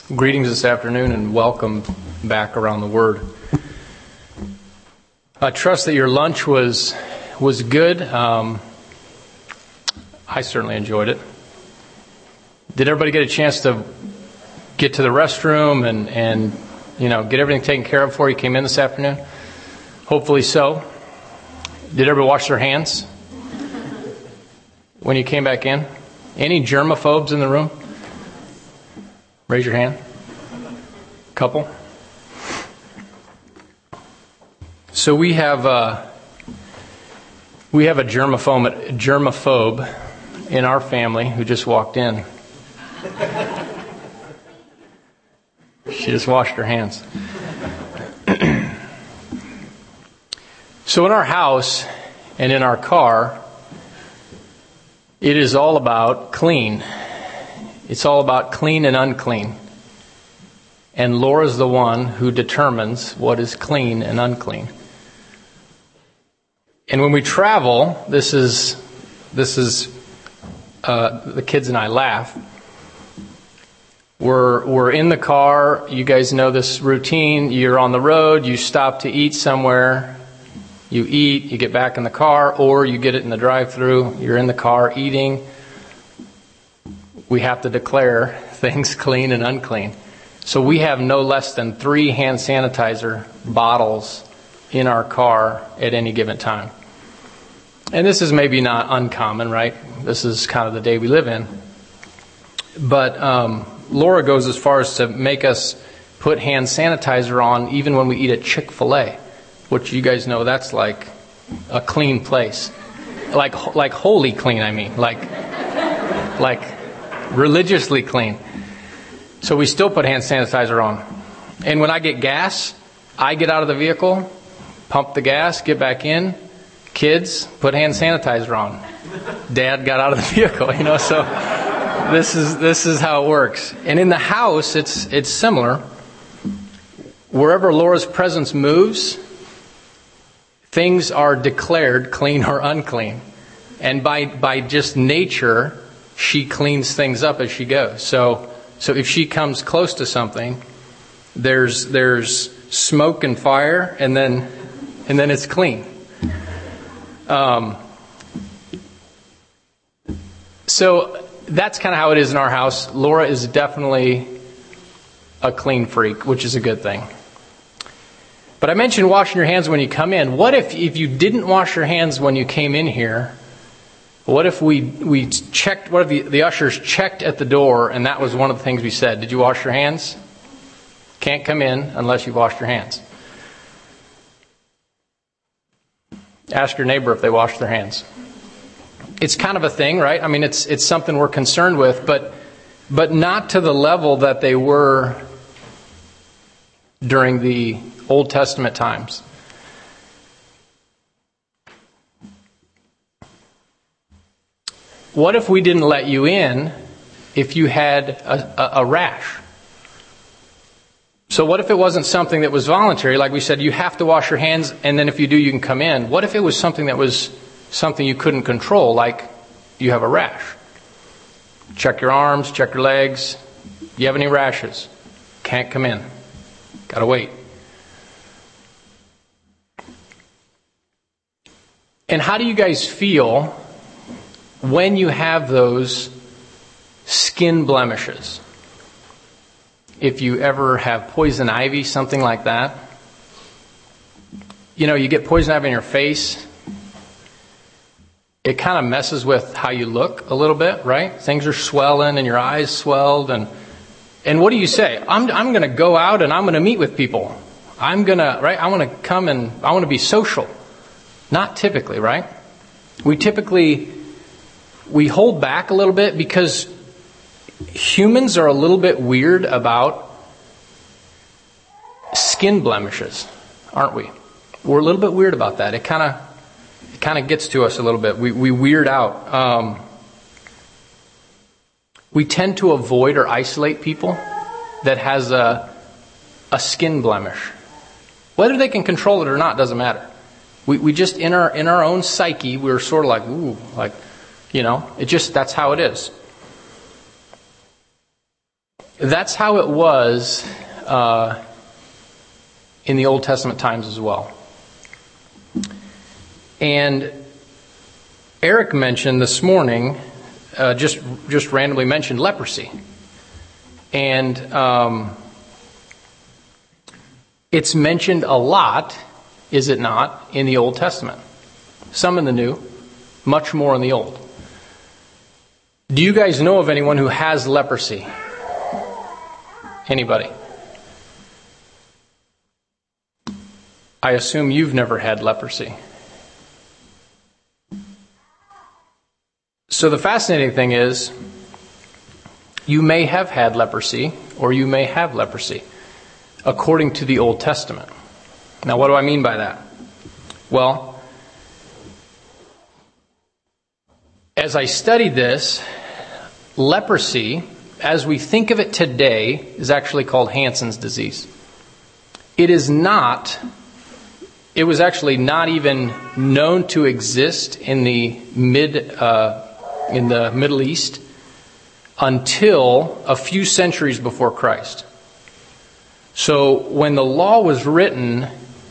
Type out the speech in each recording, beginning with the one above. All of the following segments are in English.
Greetings this afternoon and welcome back around the Word. I trust that your lunch was good. I certainly enjoyed it. Did everybody get a chance to get to the restroom and get everything taken care of before you came in this afternoon? Hopefully so. Did everybody wash their hands when you came back in? Any germaphobes in the room? Raise your hand. Couple. So we have a germaphobe in our family who just walked in. She just washed her hands. So in our house and in our car, it is all about clean. It's all about clean and unclean. And Laura's the one who determines what is clean and unclean. And when we travel, this is the kids and I laugh. We're in the car. You guys know this routine. You're on the road. You stop to eat somewhere. You eat. You get back in the car, or you get it in the drive-thru. You're in the car eating. We have to declare things clean and unclean. So we have no less than 3 hand sanitizer bottles in our car at any given time. And this is maybe not uncommon, right? This is kind of the day we live in. But Laura goes as far as to make us put hand sanitizer on even when we eat at Chick-fil-A, which you guys know that's like a clean place. Like holy clean, I mean. Like religiously clean. So we still put hand sanitizer on. And when I get gas, I get out of the vehicle, pump the gas, get back in. Kids, put hand sanitizer on. Dad got out of the vehicle, so this is how it works. And in the house, it's similar. Wherever Laura's presence moves, things are declared clean or unclean. And by just nature, she cleans things up as she goes. So if she comes close to something, there's smoke and fire, and then it's clean. So that's kind of how it is in our house. Laura is definitely a clean freak, which is a good thing. But I mentioned washing your hands when you come in. What if you didn't wash your hands when you came in here? What if we checked? What if the ushers checked at the door, and that was one of the things we said? Did you wash your hands? Can't come in unless you've washed your hands. Ask your neighbor if they washed their hands. It's kind of a thing, right? I mean, it's something we're concerned with, but not to the level that they were during the Old Testament times. What if we didn't let you in if you had a rash? So what if it wasn't something that was voluntary? Like we said, you have to wash your hands, and then if you do, you can come in. What if it was something that was something you couldn't control, like you have a rash? Check your arms, check your legs. You have any rashes? Can't come in. Gotta wait. And how do you guys feel when you have those skin blemishes? If you ever have poison ivy, something like that. You get poison ivy in your face. It kind of messes with how you look a little bit, right? Things are swelling and your eyes swelled. And what do you say? I'm going to go out and I'm going to meet with people. I want to come and I want to be social. Not typically, right? We hold back a little bit because humans are a little bit weird about skin blemishes, aren't we? We're a little bit weird about that. It kind of gets to us a little bit. We weird out. We tend to avoid or isolate people that has a skin blemish. Whether they can control it or not doesn't matter. We just in our own psyche, we're sort of that's how it is. That's how it was in the Old Testament times as well. And Eric mentioned this morning, just randomly mentioned leprosy. And it's mentioned a lot, is it not, in the Old Testament? Some in the New, much more in the Old. Do you guys know of anyone who has leprosy? Anybody? I assume you've never had leprosy. So the fascinating thing is, you may have had leprosy, or you may have leprosy, according to the Old Testament. Now, what do I mean by that? Well, as I studied this, leprosy, as we think of it today, is actually called Hansen's disease. It was actually not even known to exist in the Middle East until a few centuries before Christ. So when the law was written,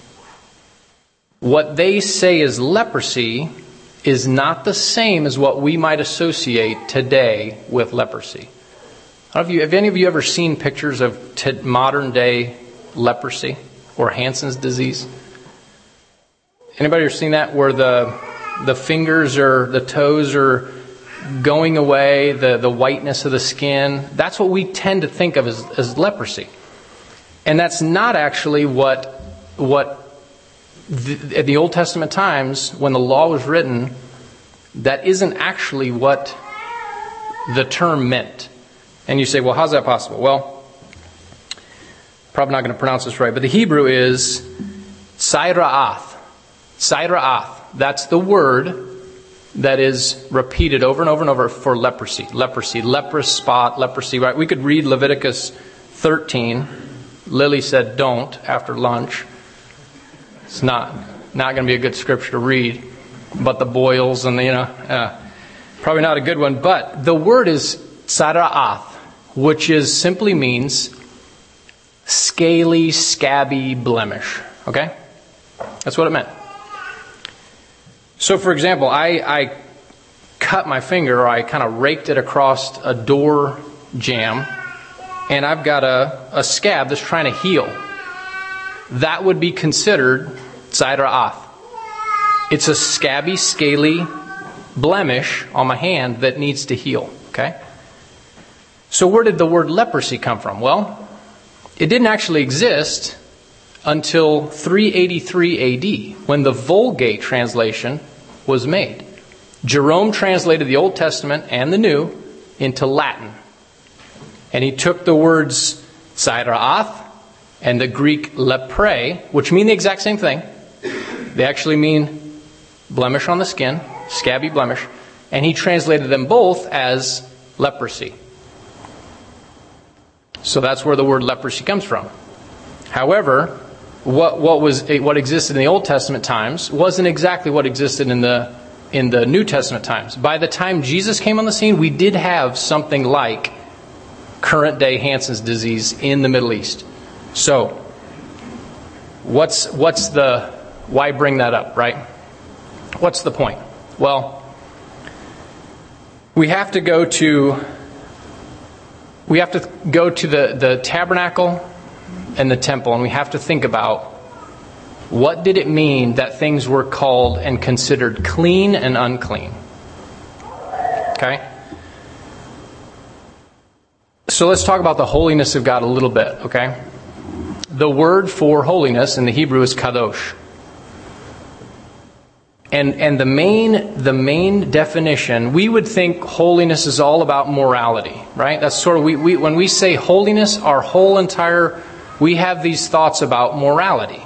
what they say is leprosy is not the same as what we might associate today with leprosy. Have any of you ever seen pictures of modern day leprosy or Hansen's disease? Anybody ever seen that, where the fingers or the toes are going away, the whiteness of the skin? That's what we tend to think of as leprosy. And that's not actually what at the Old Testament times, when the law was written, that isn't actually what the term meant. And you say, well, how's that possible? Well, probably not going to pronounce this right, but the Hebrew is Saira'ath. Saira'ath. That's the word that is repeated over and over and over for leprosy. Leprosy, leprous spot, leprosy. Right? We could read Leviticus 13. Lily said don't after lunch. It's not going to be a good scripture to read. But the boils and probably not a good one. But the word is Saira'ath, which simply means scaly, scabby blemish. Okay? That's what it meant. So, for example, I cut my finger, or I kind of raked it across a door jamb, and I've got a scab that's trying to heal. That would be considered Saira'ath. It's a scabby, scaly blemish on my hand that needs to heal. Okay? So where did the word leprosy come from? Well, it didn't actually exist until 383 AD, when the Vulgate translation was made. Jerome translated the Old Testament and the New into Latin. And he took the words Saira'ath and the Greek lepre, which mean the exact same thing. They actually mean blemish on the skin, scabby blemish, and he translated them both as leprosy. So that's where the word leprosy comes from. However, what existed in the Old Testament times wasn't exactly what existed in the New Testament times. By the time Jesus came on the scene, we did have something like current day Hansen's disease in the Middle East. So, why bring that up, right? What's the point? Well, we have to go to the tabernacle and the temple, and we have to think about, what did it mean that things were called and considered clean and unclean? Okay? So let's talk about the holiness of God a little bit, okay? The word for holiness in the Hebrew is kadosh. And the main definition, we would think holiness is all about morality, right? That's sort of, when we say holiness, our whole entire, we have these thoughts about morality.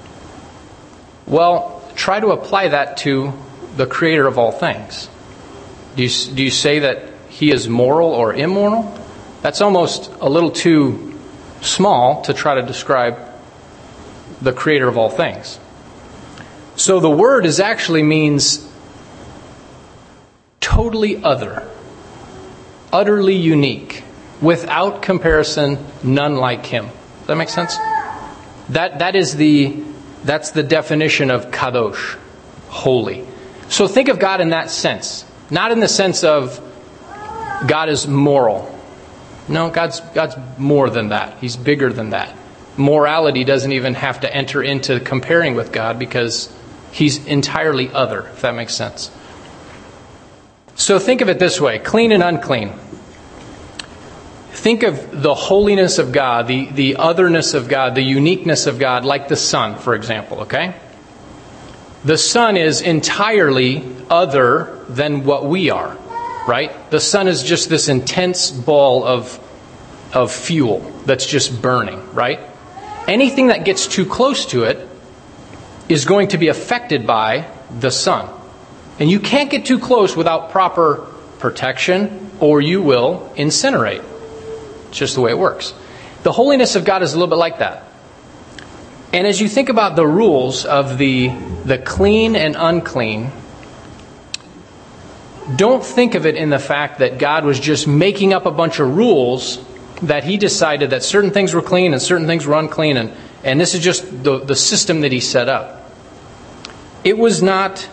Well, try to apply that to the Creator of all things. Do you say that He is moral or immoral? That's almost a little too small to try to describe the Creator of all things. So the word actually means totally other, utterly unique, without comparison, none like him. Does that make sense? That's the definition of kadosh, holy. So think of God in that sense. Not in the sense of God is moral. No, God's more than that. He's bigger than that. Morality doesn't even have to enter into comparing with God because He's entirely other, if that makes sense. So think of it this way, clean and unclean. Think of the holiness of God, the otherness of God, the uniqueness of God, like the sun, for example, okay? The sun is entirely other than what we are, right? The sun is just this intense ball of fuel that's just burning, right? Anything that gets too close to it is going to be affected by the sun. And you can't get too close without proper protection, or you will incinerate. It's just the way it works. The holiness of God is a little bit like that. And as you think about the rules of the clean and unclean, don't think of it in the fact that God was just making up a bunch of rules that He decided that certain things were clean and certain things were unclean, and this is just the system that He set up. It was not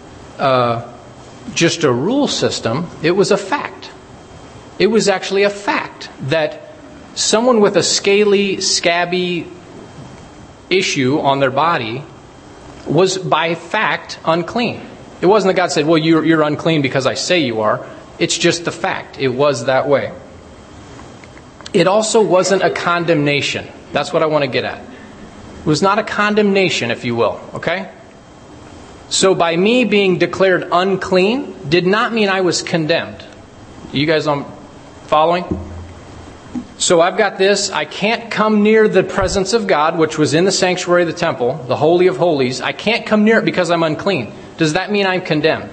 just a rule system, it was a fact. It was actually a fact that someone with a scaly, scabby issue on their body was by fact unclean. It wasn't that God said, well, you're unclean because I say you are. It's just the fact. It was that way. It also wasn't a condemnation. That's what I want to get at. It was not a condemnation, if you will. Okay? So by me being declared unclean did not mean I was condemned. You guys following? So I've got this. I can't come near the presence of God, which was in the sanctuary of the temple, the Holy of Holies. I can't come near it because I'm unclean. Does that mean I'm condemned?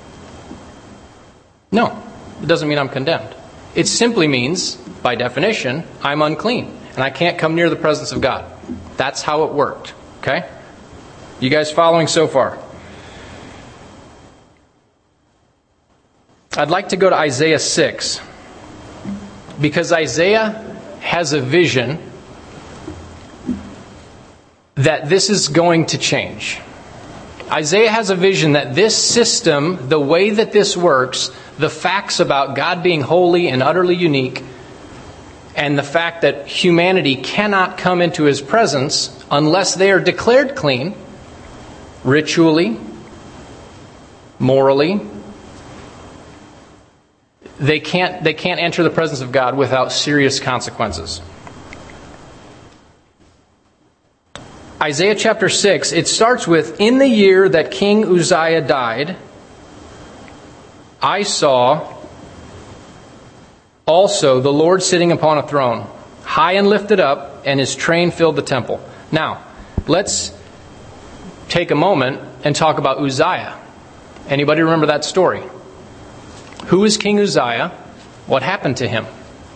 No, it doesn't mean I'm condemned. It simply means, by definition, I'm unclean. And I can't come near the presence of God. That's how it worked. Okay? You guys following so far? I'd like to go to Isaiah 6. Because Isaiah has a vision that this is going to change. Isaiah has a vision that this system, the way that this works, the facts about God being holy and utterly unique, and the fact that humanity cannot come into His presence unless they are declared clean, ritually, morally, they can't enter the presence of God without serious consequences. Isaiah chapter 6, it starts with, in the year that King Uzziah died, I saw also the Lord sitting upon a throne, high and lifted up, and His train filled the temple. Now, let's take a moment and talk about Uzziah. Anybody remember that story? Who is King Uzziah? What happened to him?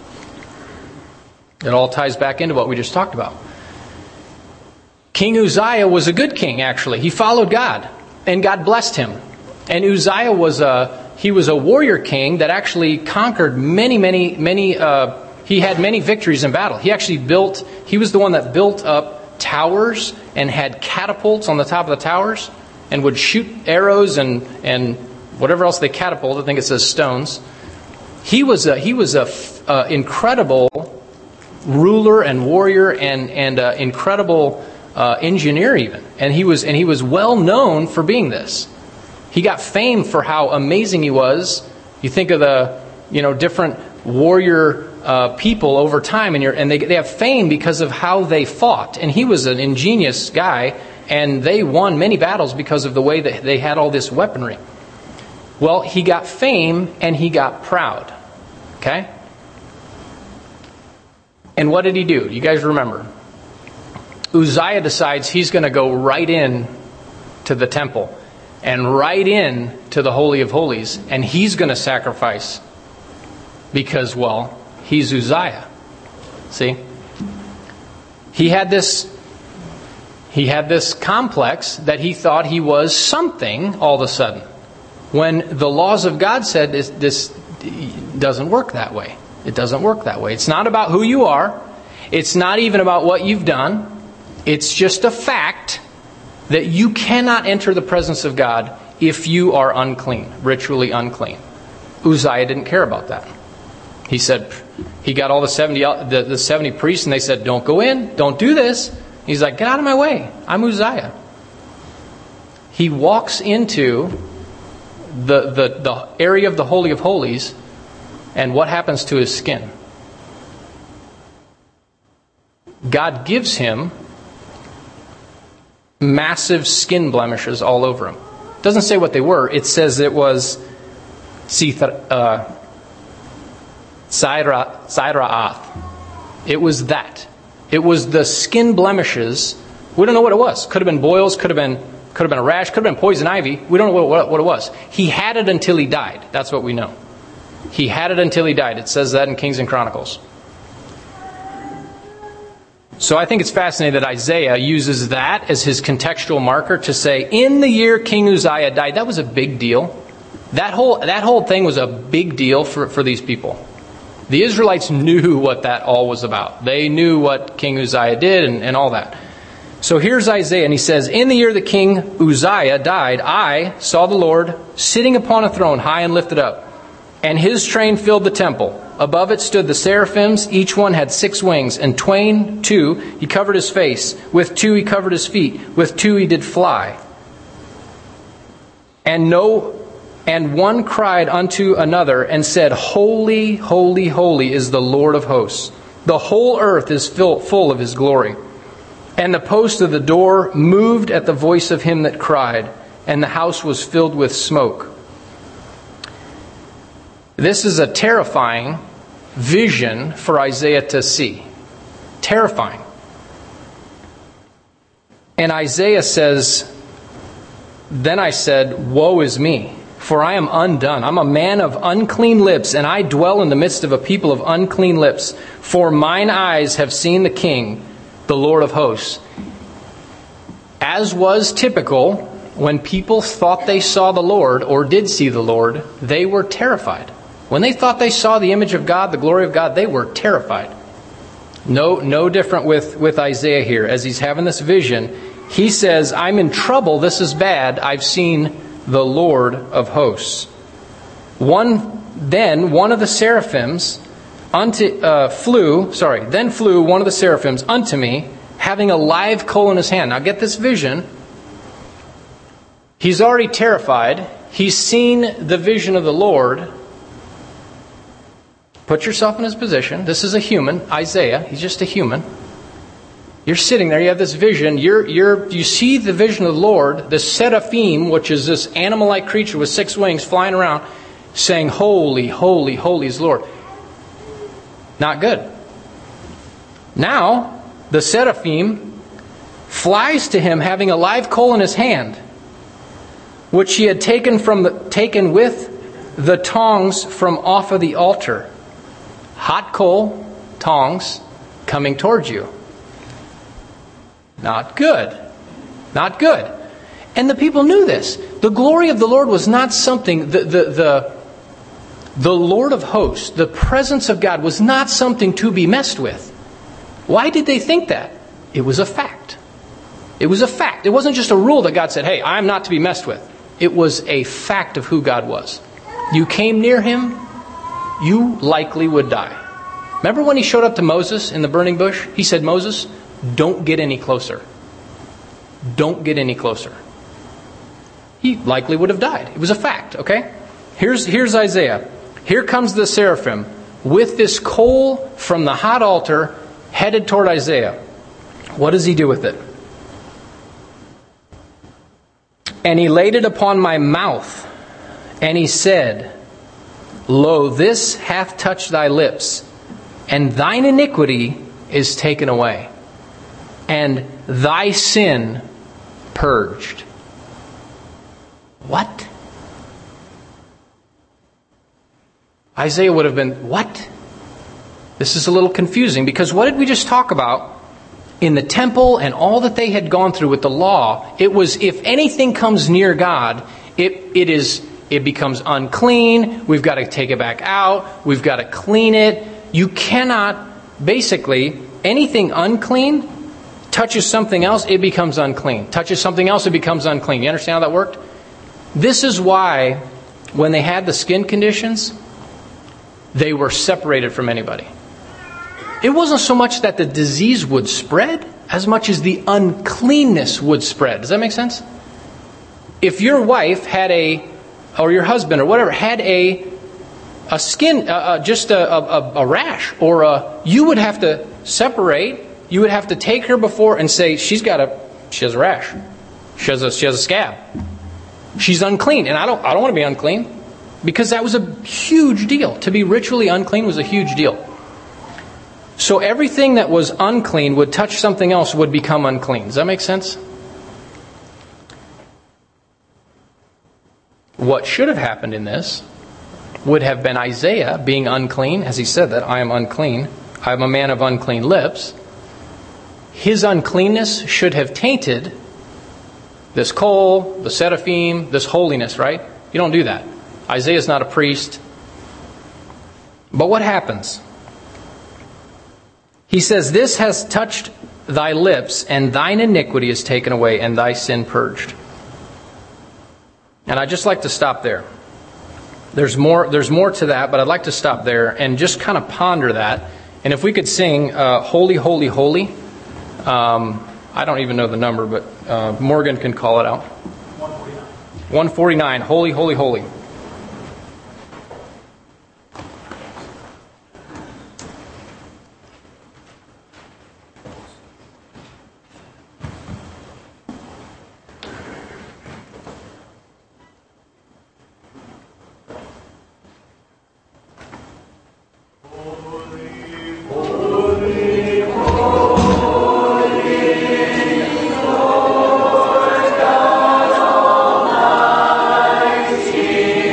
It all ties back into what we just talked about. King Uzziah was a good king, actually. He followed God, and God blessed him. And Uzziah was a warrior king that actually conquered many. He had many victories in battle. He was the one that built up towers and had catapults on the top of the towers and would shoot arrows and whatever else they catapult. I think it says stones. He was a incredible ruler and warrior and incredible engineer even. And he was well known for being this. He got fame for how amazing he was. You think of the different warrior people over time, and they have fame because of how they fought. And he was an ingenious guy, and they won many battles because of the way that they had all this weaponry. Well, he got fame and he got proud. Okay? And what did he do? You guys remember? Uzziah decides he's going to go right in to the temple and right in to the Holy of Holies, and he's going to sacrifice because, well, he's Uzziah. See? He had this complex that he thought he was something all of a sudden, when the laws of God said this doesn't work that way. It doesn't work that way. It's not about who you are. It's not even about what you've done. It's just a fact that you cannot enter the presence of God if you are unclean, ritually unclean. Uzziah didn't care about that. He said, he got all the 70 priests, and they said, don't go in, don't do this. He's like, get out of my way. I'm Uzziah. He walks into the area of the Holy of Holies, and what happens to his skin? God gives him massive skin blemishes all over him. It doesn't say what they were. It says it was Siraath. It was that. It was the skin blemishes. We don't know what it was. Could have been boils, could have been a rash, could have been poison ivy. We don't know what it was. He had it until he died. That's what we know. He had it until he died. It says that in Kings and Chronicles. So I think it's fascinating that Isaiah uses that as his contextual marker to say, in the year King Uzziah died. That was a big deal. That whole thing was a big deal for these people. The Israelites knew what that all was about. They knew what King Uzziah did and all that. So here's Isaiah, and he says, in the year that King Uzziah died, I saw the Lord sitting upon a throne high and lifted up, and his train filled the temple. Above it stood the seraphims. Each one had 6 wings, and 2 he covered his face. With 2 he covered his feet. With 2 he did fly. And one cried unto another and said, Holy, holy, holy is the Lord of hosts. The whole earth is full of his glory. And the post of the door moved at the voice of him that cried, and the house was filled with smoke. This is a terrifying vision for Isaiah to see. Terrifying. And Isaiah says, then I said, woe is me, for I am undone. I'm a man of unclean lips, and I dwell in the midst of a people of unclean lips. For mine eyes have seen the King, the Lord of hosts. As was typical, when people thought they saw the Lord or did see the Lord, they were terrified. When they thought they saw the image of God, the glory of God, they were terrified. No different with Isaiah here. As he's having this vision, he says, I'm in trouble. This is bad. I've seen the Lord of hosts. Then one of the seraphims flew one of the seraphims unto me, having a live coal in his hand. Now get this vision. He's already terrified. He's seen the vision of the Lord. Put yourself in his position. This is a human, Isaiah. He's just a human. You're sitting there. You have this vision. You see the vision of the Lord, the seraphim, which is this animal-like creature with 6 wings flying around, saying, Holy, holy, holy is the Lord. Not good. Now, the seraphim flies to him, having a live coal in his hand, which he had taken with the tongs from off of the altar. Hot coal, tongs, coming towards you. Not good. Not good. And the people knew this. The glory of the Lord was not something, the Lord of hosts, the presence of God was not something to be messed with. Why did they think that? It was a fact. It was a fact. It wasn't just a rule that God said, hey, I'm not to be messed with. It was a fact of who God was. You came near him, you likely would die. Remember when he showed up to Moses in the burning bush? He said, Moses, don't get any closer. Don't get any closer. He likely would have died. It was a fact, okay? Here's Isaiah. Here comes the seraphim with this coal from the hot altar headed toward Isaiah. What does he do with it? And he laid it upon my mouth, and he said, Lo, this hath touched thy lips, and thine iniquity is taken away, and thy sin purged. What? Isaiah would have been, what? This is a little confusing, because what did we just talk about? In the temple and all that they had gone through with the law, it was if anything comes near God, it becomes unclean. We've got to take it back out. We've got to clean it. You cannot, basically, anything unclean touches something else, it becomes unclean. Touches something else, it becomes unclean. You understand how that worked? This is why, when they had the skin conditions, they were separated from anybody. It wasn't so much that the disease would spread, as much as the uncleanness would spread. Does that make sense? If your wife had or your husband or whatever, had a skin, just a rash, or you would have to separate. You would have to take her before and say, she has a rash. She has a scab. She's unclean. And I don't want to be unclean, because that was a huge deal. To be ritually unclean was a huge deal. So everything that was unclean would touch something else, would become unclean. Does that make sense? What should have happened in this would have been Isaiah being unclean, as he said that, I am unclean. I am a man of unclean lips. His uncleanness should have tainted this coal, the seraphim, this holiness, right? You don't do that. Isaiah's not a priest. But what happens? He says, this has touched thy lips, and thine iniquity is taken away, and thy sin purged. And I'd just like to stop there. There's more to that, but I'd like to stop there and just kind of ponder that. And if we could sing Holy, Holy, Holy. I don't even know the number, but Morgan can call it out. 149. Holy, Holy, Holy. Almighty.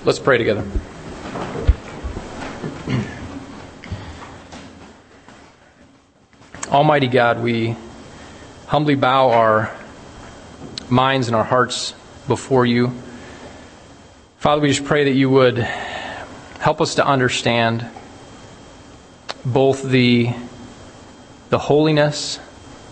Let's pray together. Almighty God, we humbly bow our minds and our hearts before you. Father, we just pray that you would help us to understand both the holiness,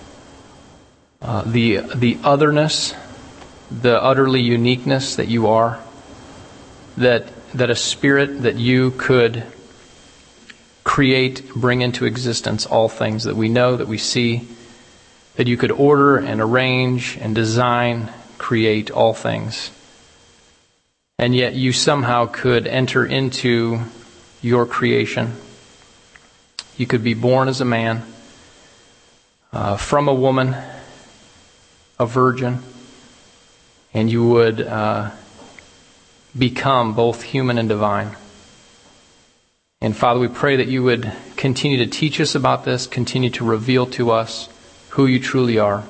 the otherness, the utterly uniqueness that you are, that a spirit that you could create, bring into existence all things that we know, that we see, that you could order and arrange and design, create all things. And yet you somehow could enter into your creation. You could be born as a man, from a woman, a virgin, and you would become both human and divine. And Father, we pray that you would continue to teach us about this, continue to reveal to us who you truly are.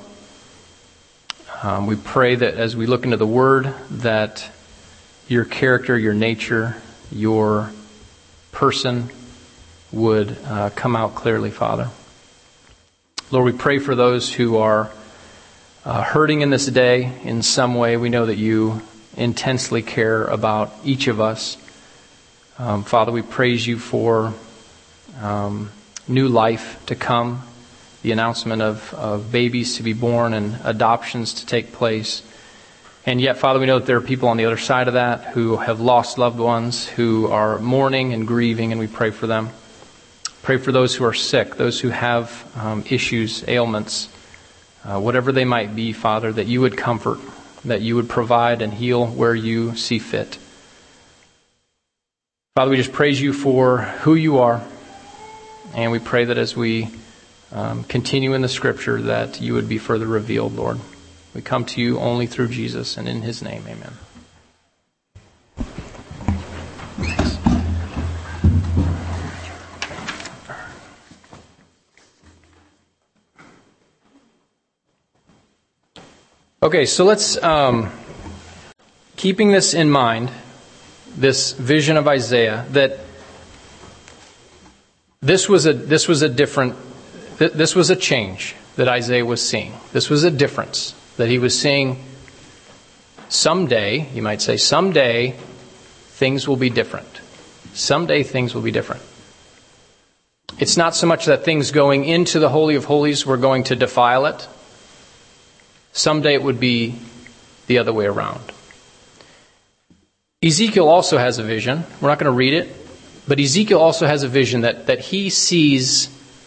We pray that as we look into the Word, that your character, your nature, your person would come out clearly, Father. Lord, we pray for those who are hurting in this day in some way. We know that you intensely care about each of us. Father, we praise you for new life to come, the announcement of babies to be born and adoptions to take place. And yet, Father, we know that there are people on the other side of that who have lost loved ones, who are mourning and grieving, and we pray for them. Pray for those who are sick, those who have issues, ailments, whatever they might be, Father, that you would comfort, that you would provide and heal where you see fit. Father, we just praise you for who you are, and we pray that as we continue in the Scripture that you would be further revealed, Lord. We come to you only through Jesus, and in his name, amen. Okay, so let's, keeping this in mind, this vision of Isaiah, that this was a change that Isaiah was seeing. This was a difference that he was seeing. Someday, you might say, someday things will be different. Someday things will be different. It's not so much that things going into the Holy of Holies were going to defile it. Someday it would be the other way around. Ezekiel also has a vision. We're not going to read it, but Ezekiel also has a vision that he sees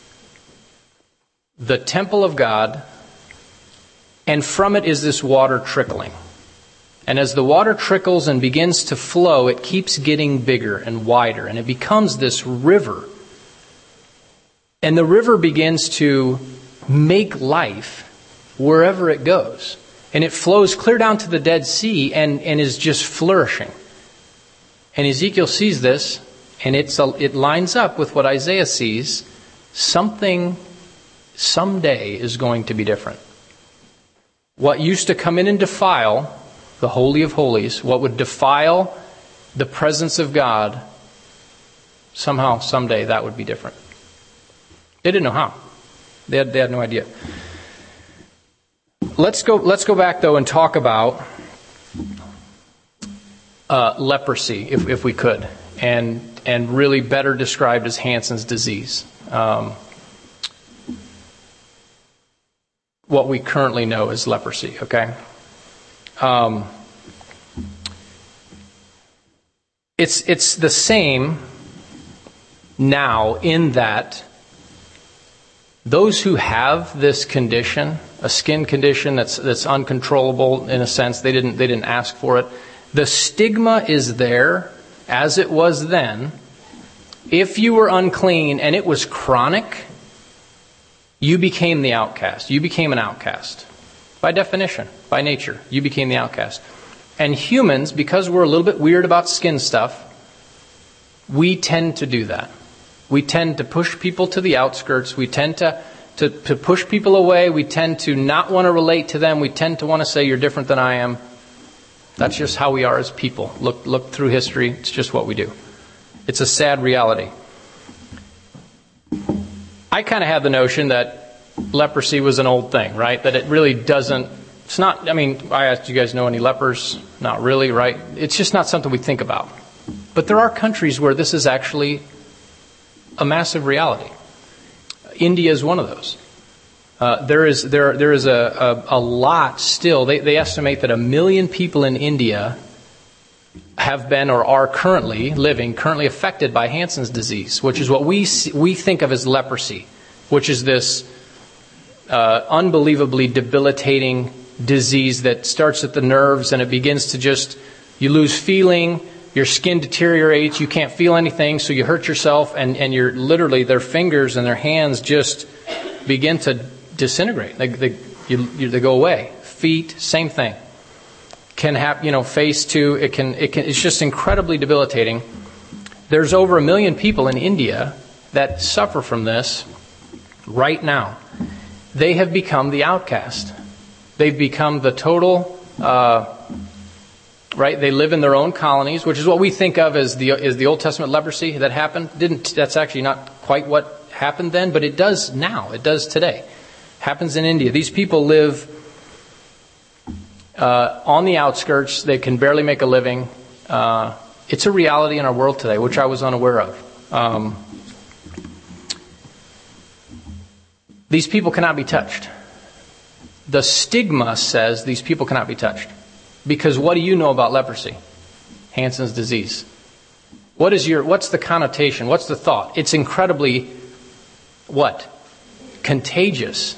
the temple of God, and from it is this water trickling. And as the water trickles and begins to flow, it keeps getting bigger and wider, and it becomes this river. And the river begins to make life wherever it goes. And it flows clear down to the Dead Sea and is just flourishing. And Ezekiel sees this, and it lines up with what Isaiah sees. Something someday is going to be different. What used to come in and defile the Holy of Holies, what would defile the presence of God, somehow, someday, that would be different. They didn't know how. They had no idea. Let's go back, though, and talk about leprosy, if we could, and really better described as Hansen's disease. What we currently know as leprosy, okay? It's the same now in that those who have this condition, a skin condition that's uncontrollable in a sense, they didn't ask for it. The stigma is there as it was then. If you were unclean and it was chronic, you became the outcast. You became an outcast. By definition, by nature, you became the outcast. And humans, because we're a little bit weird about skin stuff, we tend to do that. We tend to push people to the outskirts. We tend to push people away. We tend to not want to relate to them. We tend to want to say, you're different than I am. That's just how we are as people. Look through history. It's just what we do. It's a sad reality. I kind of had the notion that leprosy was an old thing, right? That it really doesn't, it's not, I mean, I asked, you guys know any lepers? Not really, right? It's just not something we think about. But there are countries where this is actually a massive reality. India is one of those. There is a lot still. They estimate that 1 million people in India have been or are currently affected by Hansen's disease, which is what we think of as leprosy, which is this unbelievably debilitating disease that starts at the nerves and it begins to just, you lose feeling, your skin deteriorates, you can't feel anything, so you hurt yourself, and you're literally, their fingers and their hands just begin to disintegrate. They go away. Feet, same thing. Can have, face too. It can. It's just incredibly debilitating. There's over 1 million people in India that suffer from this right now. They have become the outcast. They've become the total. Right? They live in their own colonies, which is what we think of as the Old Testament leprosy that happened. That's actually not quite what happened then, but it does now. It does today. Happens in India. These people live on the outskirts. They can barely make a living. It's a reality in our world today, which I was unaware of. These people cannot be touched. The stigma says these people cannot be touched. Because what do you know about leprosy? Hansen's disease. What's the connotation? What's the thought? It's incredibly, what? Contagious.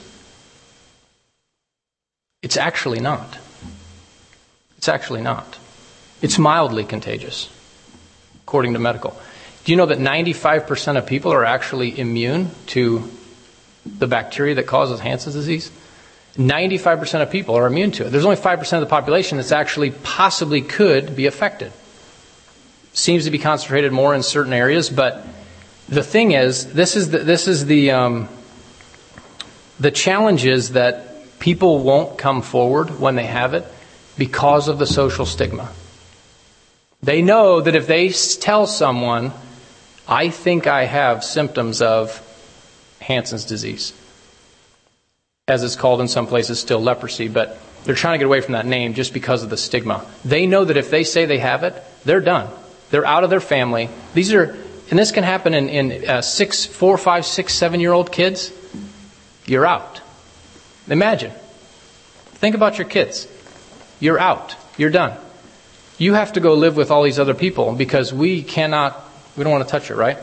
It's actually not. It's actually not. It's mildly contagious, according to medical. Do you know that 95% of people are actually immune to the bacteria that causes Hansen's disease? 95% of people are immune to it. There's only 5% of the population that's actually possibly could be affected. Seems to be concentrated more in certain areas, but the thing is, this is the challenge is that people won't come forward when they have it because of the social stigma. They know that if they tell someone, I think I have symptoms of Hansen's disease, as it's called in some places still leprosy, but they're trying to get away from that name just because of the stigma. They know that if they say they have it, they're done. They're out of their family. And this can happen in 4, 5, 6, 7-year-old kids. You're out. Imagine. Think about your kids. You're out. You're done. You have to go live with all these other people because we don't want to touch it, right?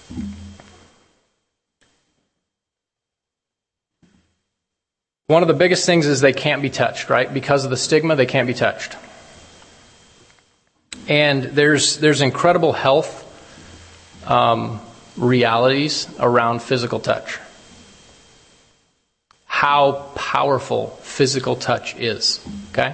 One of the biggest things is they can't be touched, right? Because of the stigma, they can't be touched. And there's incredible health realities around physical touch. How powerful physical touch is, okay?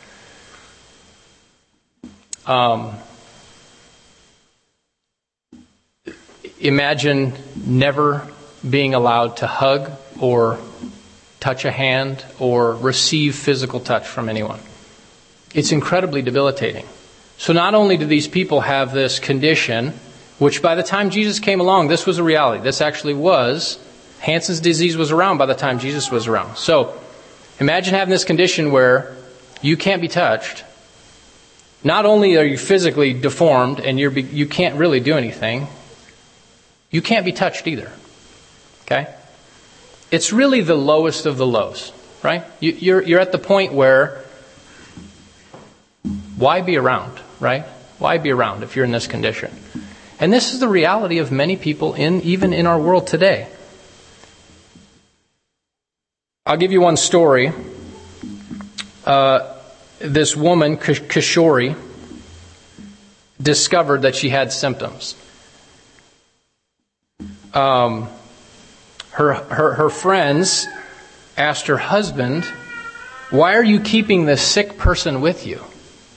Imagine never being allowed to hug or touch a hand or receive physical touch from anyone. It's incredibly debilitating. So not only do these people have this condition, which by the time Jesus came along, this was a reality. This actually was, Hansen's disease was around by the time Jesus was around. So imagine having this condition where you can't be touched. Not only are you physically deformed and you can't really do anything, you can't be touched either. Okay? It's really the lowest of the lows, right? You're at the point where, why be around, right? Why be around if you're in this condition? And this is the reality of many people even in our world today. I'll give you one story. This woman, Kishori, discovered that she had symptoms. Her friends asked her husband, why are you keeping this sick person with you?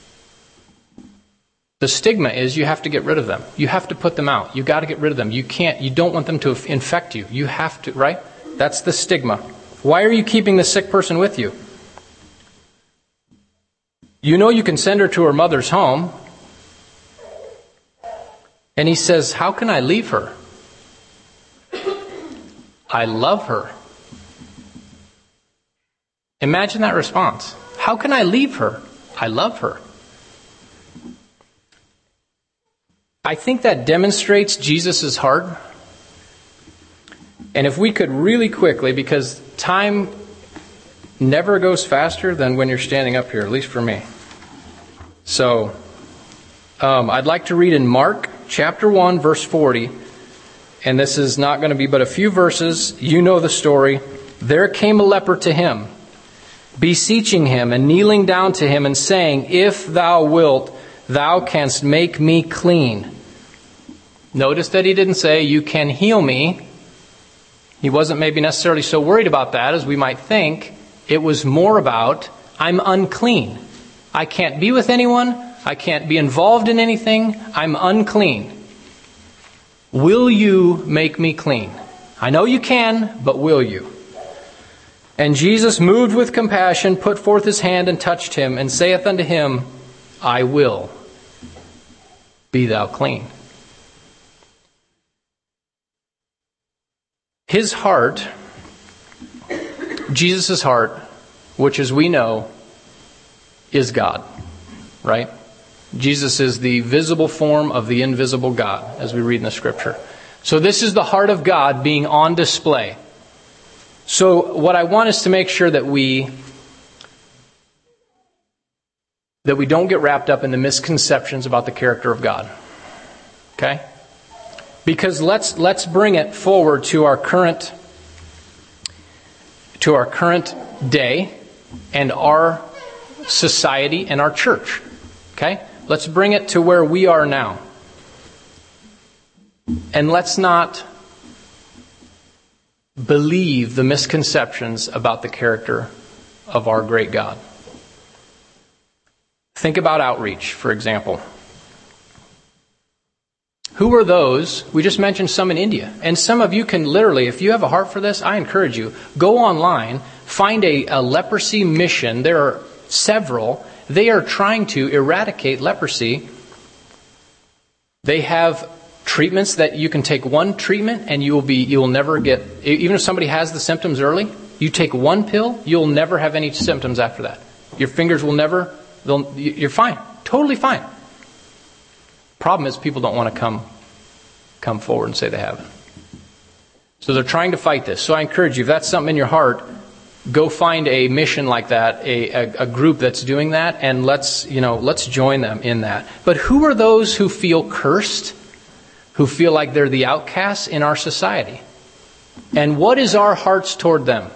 The stigma is you have to get rid of them. You have to put them out. You got to get rid of them. You don't want them to infect you. You have to, right? That's the stigma. Why are you keeping the sick person with you? You know you can send her to her mother's home. And he says, how can I leave her? I love her. Imagine that response. How can I leave her? I love her. I think that demonstrates Jesus' heart. And if we could really quickly, because time never goes faster than when you're standing up here, at least for me. So, I'd like to read in Mark chapter 1, verse 40. And this is not going to be but a few verses. You know the story. There came a leper to him, beseeching him and kneeling down to him and saying, if thou wilt, thou canst make me clean. Notice that he didn't say, you can heal me. He wasn't maybe necessarily so worried about that as we might think. It was more about, I'm unclean. I can't be with anyone. I can't be involved in anything. I'm unclean. Will you make me clean? I know you can, but will you? And Jesus, moved with compassion, put forth his hand and touched him, and saith unto him, I will. Be thou clean. His heart, Jesus' heart, which as we know, is God, right? Jesus is the visible form of the invisible God, as we read in the Scripture. So this is the heart of God being on display. So what I want is to make sure that we don't get wrapped up in the misconceptions about the character of God. Okay? Because let's bring it forward to our current day and our society and our church. Okay? Let's bring it to where we are now. And let's not believe the misconceptions about the character of our great God. Think about outreach, for example. Who are those? We just mentioned some in India. And some of you can literally, if you have a heart for this, I encourage you, go online, find a leprosy mission. There are several. They are trying to eradicate leprosy. They have treatments that you can take one treatment and you will never get, even if somebody has the symptoms early, you take one pill, you'll never have any symptoms after that. Your fingers will never, you're fine, totally fine. Problem is people don't want to come forward and say they have it. So they're trying to fight this. So I encourage you, if that's something in your heart, go find a mission like that, a group that's doing that, and let's join them in that. But who are those who feel cursed, who feel like they're the outcasts in our society? And what is our hearts toward them?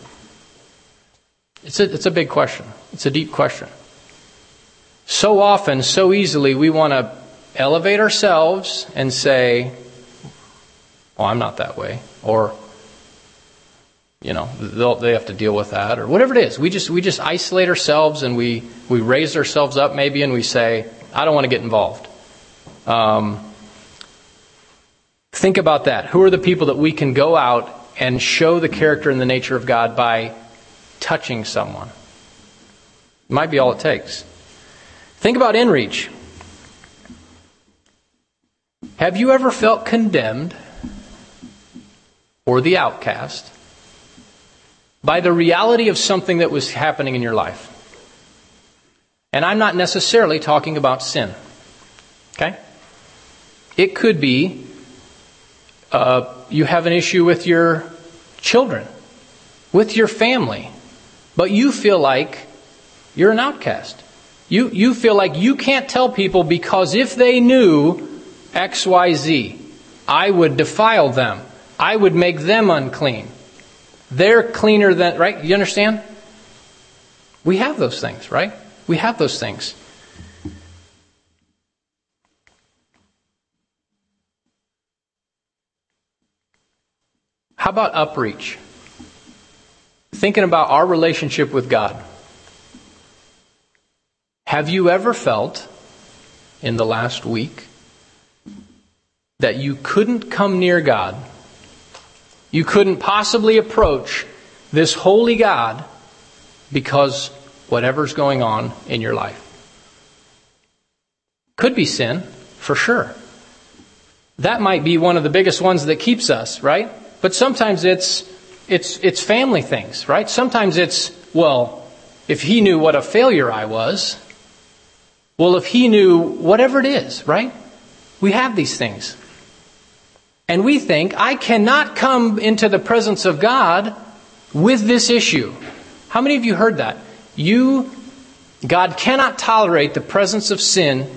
It's a big question. It's a deep question. So often, so easily, we want to elevate ourselves and say, "Oh, I'm not that way," or they have to deal with that, or whatever it is. We just isolate ourselves and we raise ourselves up maybe, and we say, "I don't want to get involved." Think about that. Who are the people that we can go out and show the character and the nature of God by touching someone? It might be all it takes. Think about InReach. Have you ever felt condemned or the outcast by the reality of something that was happening in your life? And I'm not necessarily talking about sin. Okay? It could be you have an issue with your children, with your family, but you feel like you're an outcast. You feel like you can't tell people because if they knew XYZ, I would defile them. I would make them unclean. They're cleaner than, right? You understand? We have those things, right? We have those things. How about Upreach? Thinking about our relationship with God. Have you ever felt in the last week that you couldn't come near God? You couldn't possibly approach this holy God because whatever's going on in your life. Could be sin, for sure. That might be one of the biggest ones that keeps us, right? But sometimes it's family things, right? Sometimes it's, well, if he knew what a failure I was, well, if he knew whatever it is, right? We have these things. And we think, I cannot come into the presence of God with this issue. How many of you heard that? God cannot tolerate the presence of sin.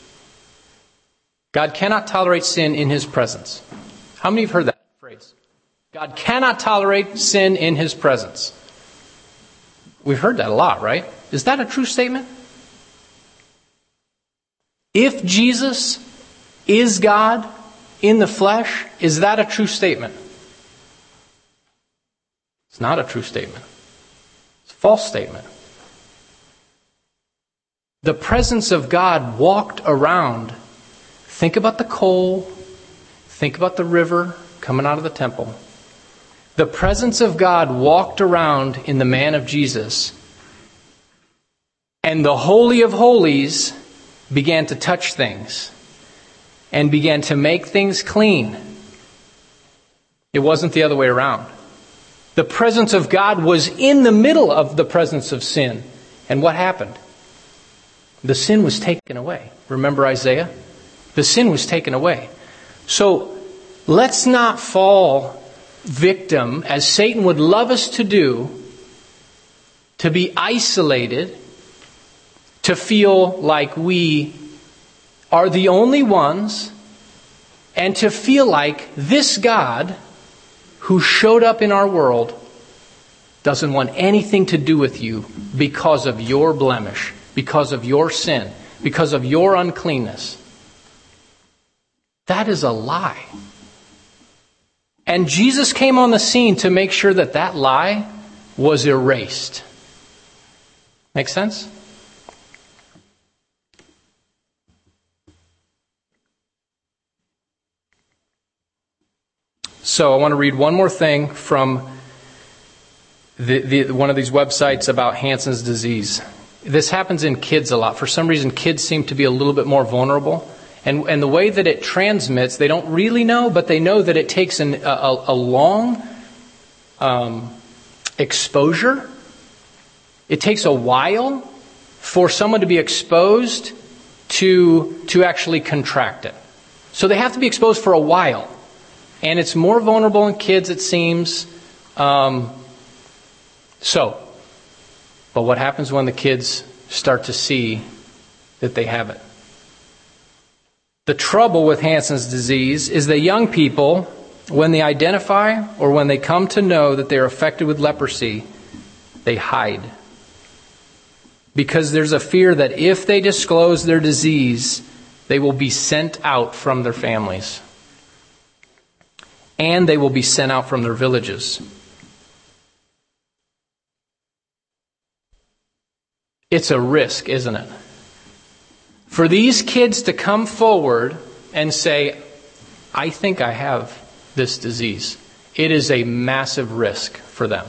God cannot tolerate sin in His presence. How many have heard that phrase? God cannot tolerate sin in His presence. We've heard that a lot, right? Is that a true statement? If Jesus is God in the flesh, is that a true statement? It's not a true statement. It's a false statement. The presence of God walked around. Think about the coal. Think about the river coming out of the temple. The presence of God walked around in the man of Jesus. And the Holy of Holies began to touch things and began to make things clean. It wasn't the other way around. The presence of God was in the middle of the presence of sin. And what happened? The sin was taken away. Remember Isaiah? The sin was taken away. So let's not fall victim, as Satan would love us to do, to be isolated, to feel like we are the only ones, and to feel like this God who showed up in our world doesn't want anything to do with you because of your blemish, because of your sin, because of your uncleanness. That is a lie. And Jesus came on the scene to make sure that that lie was erased. Make sense? So I want to read one more thing from one of these websites about Hansen's disease. This happens in kids a lot. For some reason, kids seem to be a little bit more vulnerable. And the way that it transmits, they don't really know, but they know that it takes a long exposure. It takes a while for someone to be exposed to actually contract it. So they have to be exposed for a while. And it's more vulnerable in kids, it seems. But what happens when the kids start to see that they have it? The trouble with Hansen's disease is that young people, when they identify or when they come to know that they are affected with leprosy, they hide. Because there's a fear that if they disclose their disease, they will be sent out from their families. And they will be sent out from their villages. It's a risk, isn't it? For these kids to come forward and say, I think I have this disease. It is a massive risk for them.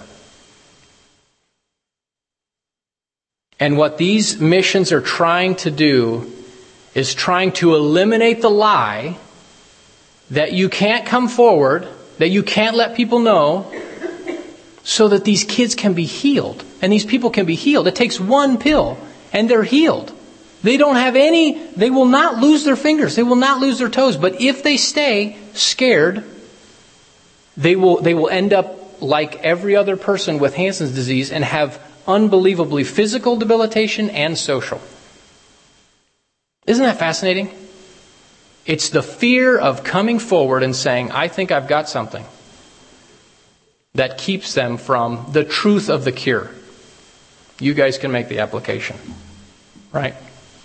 And what these missions are trying to do is trying to eliminate the lie that you can't come forward, that you can't let people know, so that these kids can be healed. And these people can be healed. It takes one pill and they're healed. They will not lose their fingers. They will not lose their toes. But if they stay scared, they will end up like every other person with Hansen's disease and have unbelievably physical debilitation and social. Isn't that fascinating? It's the fear of coming forward and saying, I think I've got something, that keeps them from the truth of the cure. You guys can make the application, right?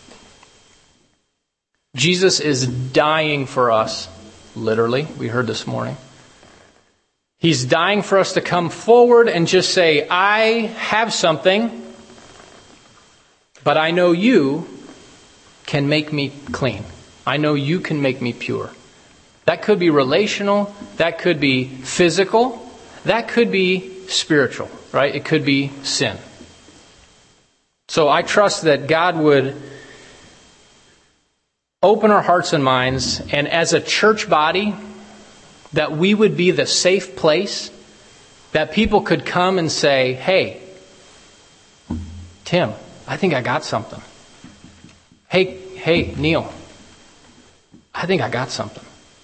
Jesus is dying for us, literally, we heard this morning. He's dying for us to come forward and just say, I have something, but I know you can make me clean. I know you can make me pure. That could be relational. That could be physical. That could be spiritual, right? It could be sin. So I trust that God would open our hearts and minds, and as a church body, that we would be the safe place that people could come and say, hey, Tim, I think I got something. Hey, Neil, I think I got something.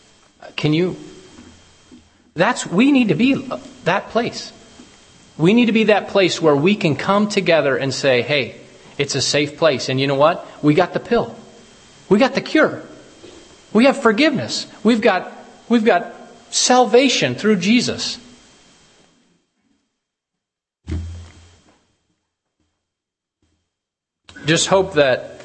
We need to be that place. We need to be that place where we can come together and say, hey, it's a safe place. And you know what? We got the pill. We got the cure. We have forgiveness. We've got salvation through Jesus. Just hope that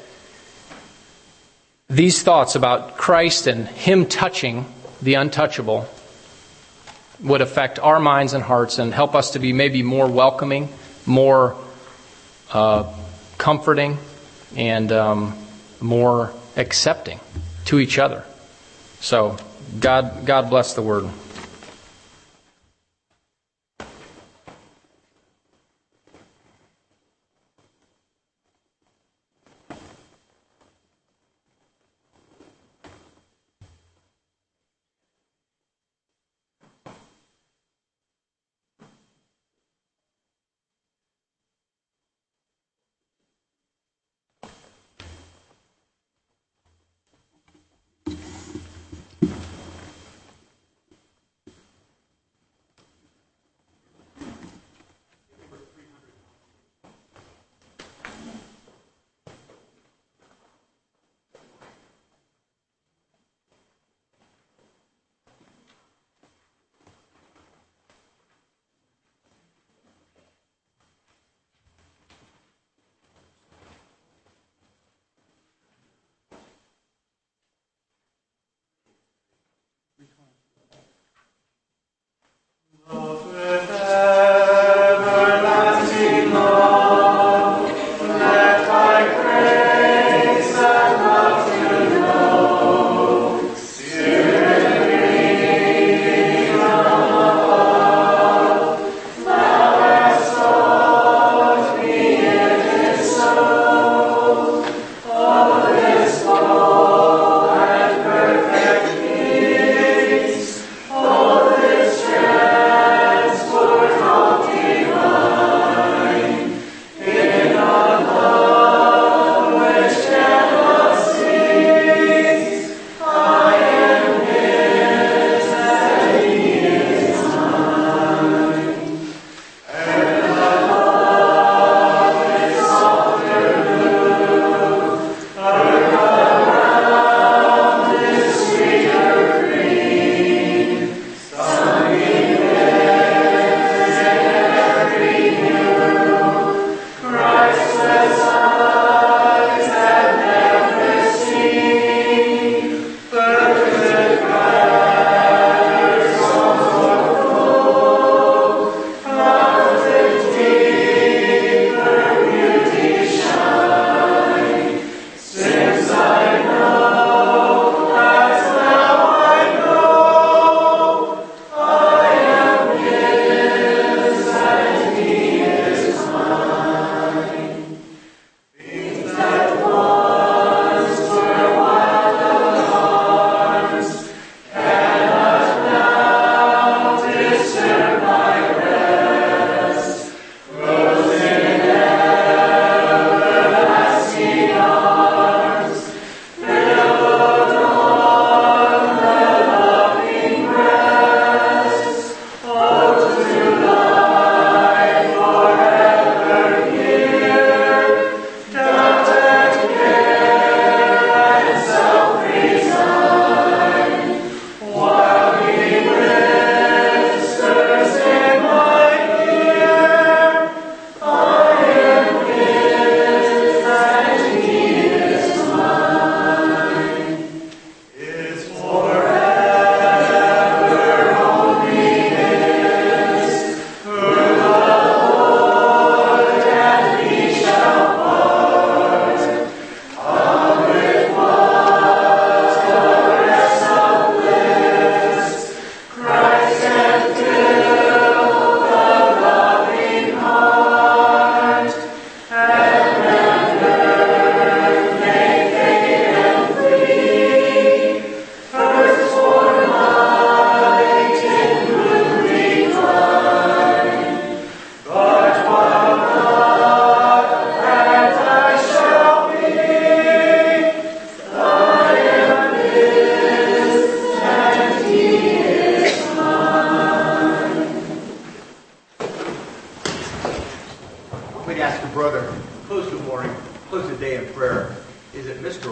these thoughts about Christ and Him touching the untouchable would affect our minds and hearts and help us to be maybe more welcoming, more comforting, and more accepting to each other. So, God bless the Word.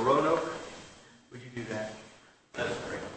Roanoke. Would you do that? Let us pray.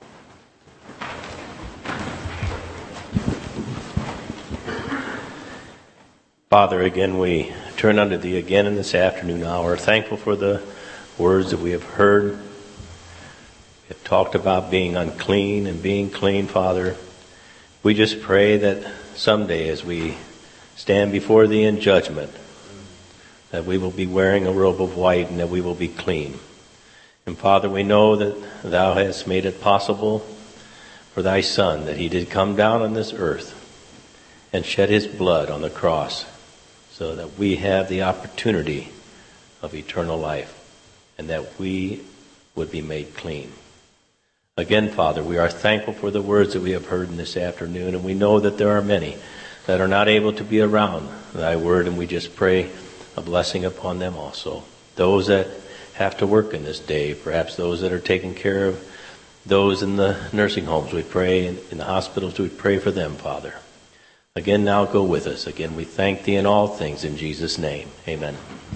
Father, again we turn unto Thee again in this afternoon hour, thankful for the words that we have heard. We have talked about being unclean and being clean, Father. We just pray that someday as we stand before Thee in judgment, that we will be wearing a robe of white and that we will be clean. And Father, we know that Thou hast made it possible for Thy Son, that He did come down on this earth and shed His blood on the cross so that we have the opportunity of eternal life and that we would be made clean. Again, Father, we are thankful for the words that we have heard in this afternoon, and we know that there are many that are not able to be around Thy word, and we just pray a blessing upon them also. Those that have to work in this day, perhaps those that are taking care of those in the nursing homes, we pray, in the hospitals, we pray for them, Father. Again, now go with us. Again, we thank Thee in all things in Jesus' name. Amen.